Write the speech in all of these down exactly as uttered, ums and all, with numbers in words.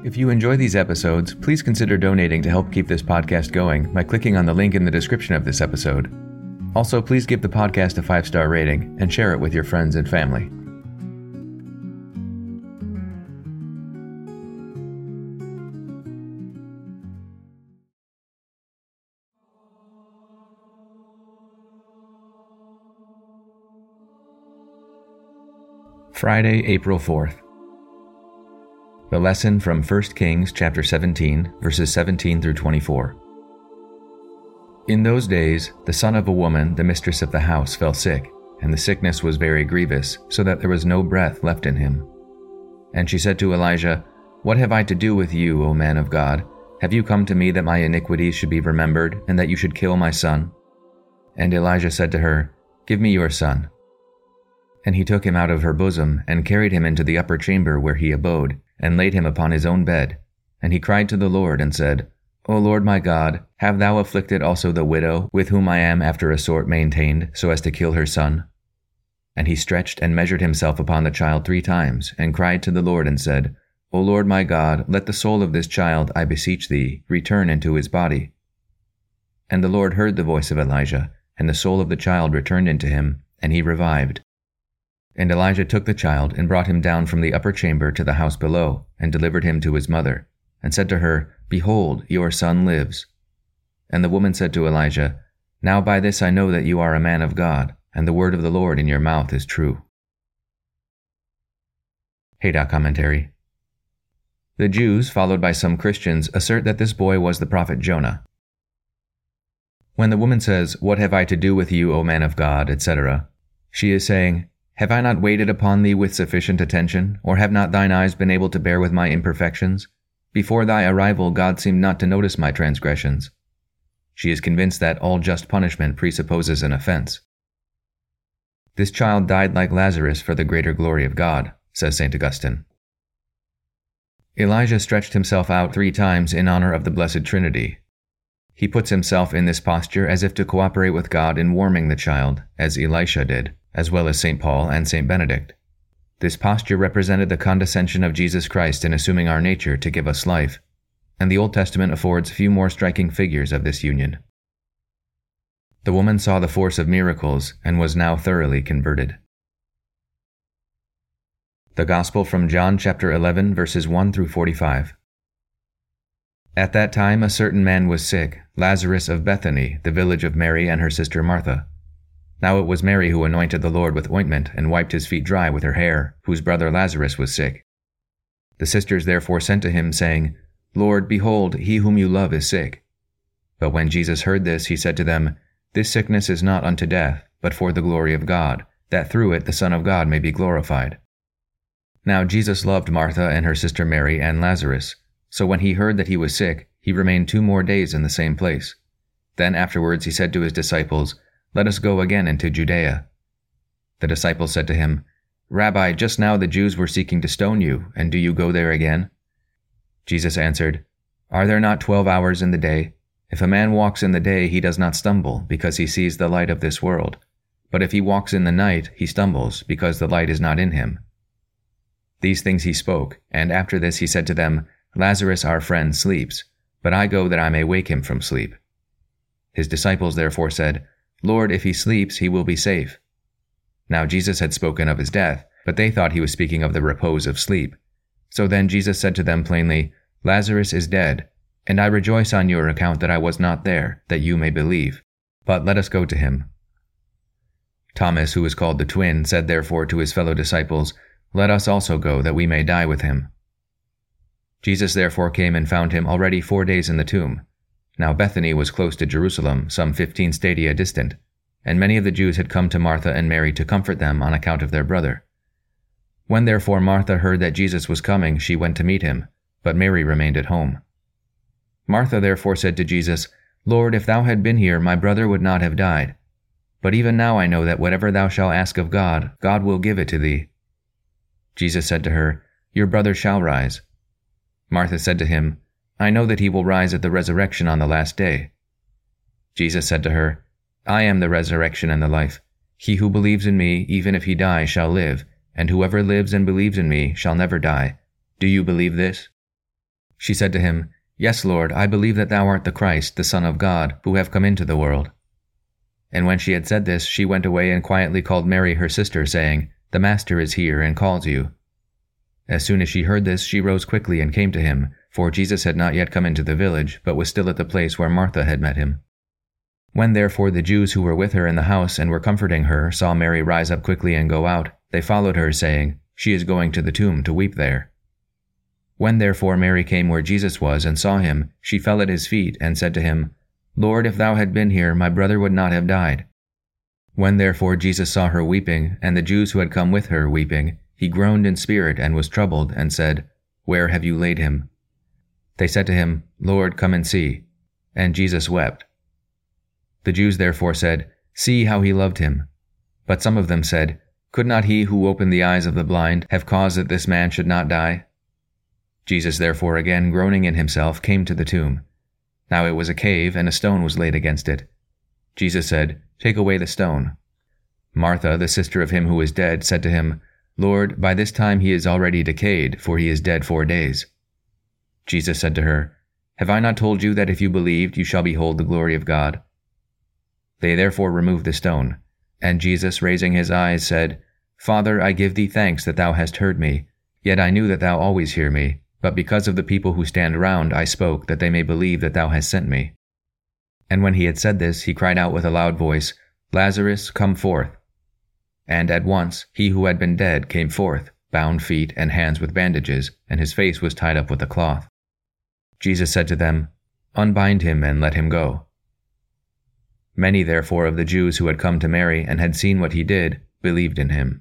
If you enjoy these episodes, please consider donating to help keep this podcast going by clicking on the link in the description of this episode. Also, please give the podcast a five-star rating and share it with your friends and family. Friday, April fourth. The lesson from First Kings chapter seventeen, verses seventeen through twenty-four. In those days, the son of a woman, the mistress of the house, fell sick, and the sickness was very grievous, so that there was no breath left in him. And she said to Elijah, "What have I to do with you, O man of God? Have you come to me that my iniquities should be remembered, and that you should kill my son?" And Elijah said to her, "Give me your son." And he took him out of her bosom, and carried him into the upper chamber where he abode, and laid him upon his own bed. And he cried to the Lord, and said, "O Lord my God, have thou afflicted also the widow, with whom I am after a sort maintained, so as to kill her son?" And he stretched and measured himself upon the child three times, and cried to the Lord, and said, "O Lord my God, let the soul of this child, I beseech thee, return into his body." And the Lord heard the voice of Elijah, and the soul of the child returned into him, and he revived. And Elijah took the child, and brought him down from the upper chamber to the house below, and delivered him to his mother, and said to her, "Behold, your son lives." And the woman said to Elijah, "Now by this I know that you are a man of God, and the word of the Lord in your mouth is true." Haydock Commentary. The Jews, followed by some Christians, assert that this boy was the prophet Jonah. When the woman says, "What have I to do with you, O man of God," et cetera, she is saying, "Have I not waited upon thee with sufficient attention, or have not thine eyes been able to bear with my imperfections? Before thy arrival God seemed not to notice my transgressions." She is convinced that all just punishment presupposes an offense. "This child died like Lazarus for the greater glory of God," says Saint Augustine. Elijah stretched himself out three times in honor of the Blessed Trinity. He puts himself in this posture as if to cooperate with God in warming the child, as Elisha did, as well as Saint Paul and Saint Benedict. This posture represented the condescension of Jesus Christ in assuming our nature to give us life, and the Old Testament affords few more striking figures of this union. The woman saw the force of miracles and was now thoroughly converted. The Gospel from John chapter eleven, verses one through forty-five. At that time a certain man was sick, Lazarus of Bethany, the village of Mary and her sister Martha. Now it was Mary who anointed the Lord with ointment and wiped his feet dry with her hair, whose brother Lazarus was sick. The sisters therefore sent to him, saying, "Lord, behold, he whom you love is sick." But when Jesus heard this, he said to them, "This sickness is not unto death, but for the glory of God, that through it the Son of God may be glorified." Now Jesus loved Martha and her sister Mary and Lazarus, so when he heard that he was sick, he remained two more days in the same place. Then afterwards he said to his disciples, "Let us go again into Judea." The disciples said to him, "Rabbi, just now the Jews were seeking to stone you, and do you go there again?" Jesus answered, "Are there not twelve hours in the day? If a man walks in the day, he does not stumble, because he sees the light of this world. But if he walks in the night, he stumbles, because the light is not in him." These things he spoke, and after this he said to them, "Lazarus our friend sleeps, but I go that I may wake him from sleep." His disciples therefore said, "Lord, if he sleeps, he will be safe." Now Jesus had spoken of his death, but they thought he was speaking of the repose of sleep. So then Jesus said to them plainly, "Lazarus is dead, and I rejoice on your account that I was not there, that you may believe. But let us go to him." Thomas, who was called the twin, said therefore to his fellow disciples, "Let us also go, that we may die with him." Jesus therefore came and found him already four days in the tomb. Now Bethany was close to Jerusalem, some fifteen stadia distant, and many of the Jews had come to Martha and Mary to comfort them on account of their brother. When therefore Martha heard that Jesus was coming, she went to meet him, but Mary remained at home. Martha therefore said to Jesus, "Lord, if thou had been here, my brother would not have died. But even now I know that whatever thou shalt ask of God, God will give it to thee." Jesus said to her, "Your brother shall rise." Martha said to him, "I know that he will rise at the resurrection on the last day." Jesus said to her, "I am the resurrection and the life. He who believes in me, even if he die, shall live, and whoever lives and believes in me shall never die. Do you believe this?" She said to him, "Yes, Lord, I believe that thou art the Christ, the Son of God, who have come into the world." And when she had said this, she went away and quietly called Mary her sister, saying, "The Master is here and calls you." As soon as she heard this, she rose quickly and came to him, for Jesus had not yet come into the village, but was still at the place where Martha had met him. When therefore the Jews who were with her in the house and were comforting her saw Mary rise up quickly and go out, they followed her, saying, "She is going to the tomb to weep there." When therefore Mary came where Jesus was and saw him, she fell at his feet and said to him, "Lord, if thou had been here, my brother would not have died." When therefore Jesus saw her weeping, and the Jews who had come with her weeping, he groaned in spirit and was troubled, and said, "Where have you laid him?" They said to him, "Lord, come and see." And Jesus wept. The Jews therefore said, "See how he loved him." But some of them said, "Could not he who opened the eyes of the blind have caused that this man should not die?" Jesus therefore, again groaning in himself, came to the tomb. Now it was a cave, and a stone was laid against it. Jesus said, "Take away the stone." Martha, the sister of him who is dead, said to him, "Lord, by this time he is already decayed, for he is dead four days." Jesus said to her, "Have I not told you that if you believed, you shall behold the glory of God?" They therefore removed the stone. And Jesus, raising his eyes, said, "Father, I give thee thanks that thou hast heard me. Yet I knew that thou always hear me, but because of the people who stand around I spoke, that they may believe that thou hast sent me." And when he had said this, he cried out with a loud voice, "Lazarus, come forth." And at once he who had been dead came forth, bound feet and hands with bandages, and his face was tied up with a cloth. Jesus said to them, "Unbind him and let him go." Many therefore of the Jews who had come to Mary and had seen what he did believed in him.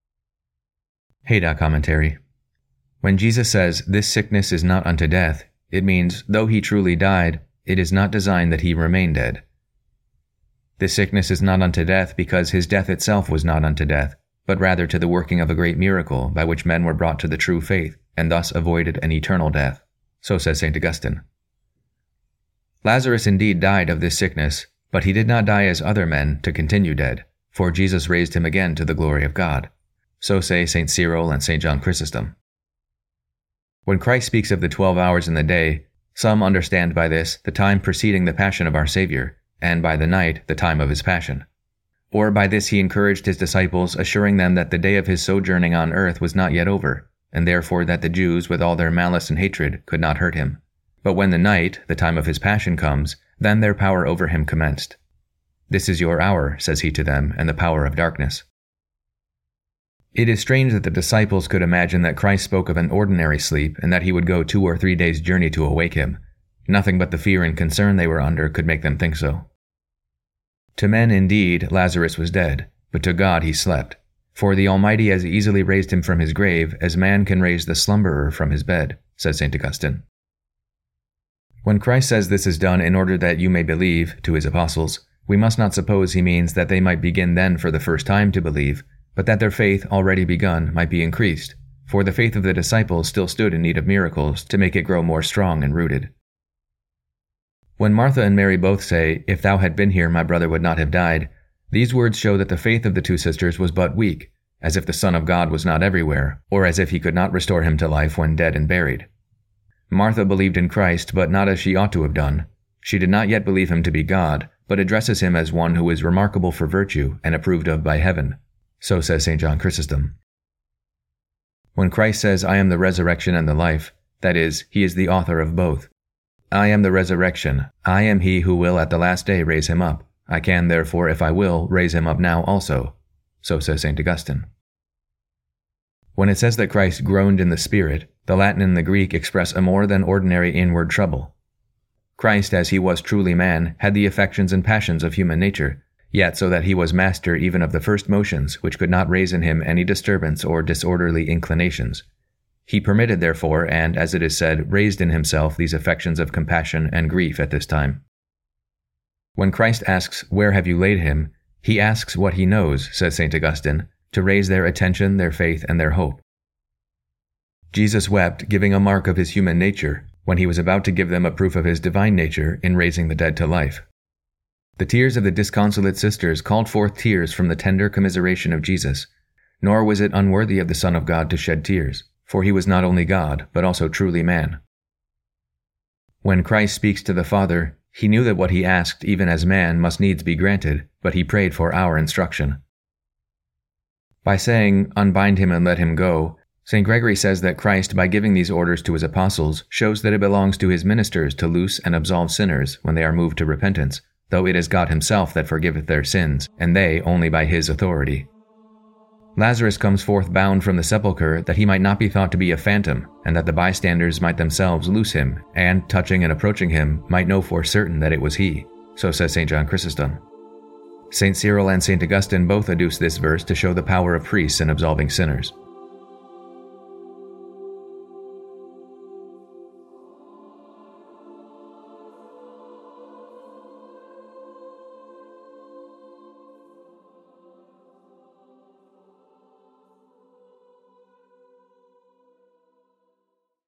Haydock Commentary. When Jesus says, "This sickness is not unto death," it means, though he truly died, it is not designed that he remain dead. This sickness is not unto death because his death itself was not unto death, but rather to the working of a great miracle by which men were brought to the true faith, and thus avoided an eternal death. So says Saint Augustine. Lazarus indeed died of this sickness, but he did not die as other men to continue dead, for Jesus raised him again to the glory of God. So say Saint Cyril and Saint John Chrysostom. When Christ speaks of the twelve hours in the day, some understand by this the time preceding the passion of our Savior, and by the night the time of his passion. Or by this he encouraged his disciples, assuring them that the day of his sojourning on earth was not yet over, and therefore that the Jews, with all their malice and hatred, could not hurt him. But when the night, the time of his passion, comes, then their power over him commenced. "This is your hour," says he to them, "and the power of darkness." It is strange that the disciples could imagine that Christ spoke of an ordinary sleep, and that he would go two or three days' journey to awake him. Nothing but the fear and concern they were under could make them think so. To men, indeed, Lazarus was dead, but to God he slept. For the Almighty as easily raised him from his grave as man can raise the slumberer from his bed, says Saint Augustine. When Christ says this is done in order that you may believe, to his apostles, we must not suppose he means that they might begin then for the first time to believe, but that their faith, already begun, might be increased, for the faith of the disciples still stood in need of miracles to make it grow more strong and rooted. When Martha and Mary both say, "If thou had been here, my brother would not have died," these words show that the faith of the two sisters was but weak, as if the Son of God was not everywhere, or as if he could not restore him to life when dead and buried. Martha believed in Christ, but not as she ought to have done. She did not yet believe him to be God, but addresses him as one who is remarkable for virtue and approved of by heaven. So says Saint John Chrysostom. When Christ says, "I am the resurrection and the life," that is, he is the author of both. I am the resurrection. I am he who will at the last day raise him up. I can, therefore, if I will, raise him up now also. So says Saint Augustine. When it says that Christ groaned in the Spirit, the Latin and the Greek express a more than ordinary inward trouble. Christ, as he was truly man, had the affections and passions of human nature, yet so that he was master even of the first motions, which could not raise in him any disturbance or disorderly inclinations. He permitted, therefore, and, as it is said, raised in himself these affections of compassion and grief at this time. When Christ asks, "Where have you laid him?" he asks what he knows, says Saint Augustine, to raise their attention, their faith, and their hope. Jesus wept, giving a mark of his human nature, when he was about to give them a proof of his divine nature in raising the dead to life. The tears of the disconsolate sisters called forth tears from the tender commiseration of Jesus, nor was it unworthy of the Son of God to shed tears, for he was not only God, but also truly man. When Christ speaks to the Father, he knew that what he asked even as man must needs be granted, but he prayed for our instruction. By saying, "Unbind him and let him go," Saint Gregory says that Christ, by giving these orders to his apostles, shows that it belongs to his ministers to loose and absolve sinners when they are moved to repentance, though it is God himself that forgiveth their sins, and they only by his authority. Lazarus comes forth bound from the sepulchre that he might not be thought to be a phantom, and that the bystanders might themselves loose him, and, touching and approaching him, might know for certain that it was he. So says Saint John Chrysostom. Saint Cyril and Saint Augustine both adduce this verse to show the power of priests in absolving sinners.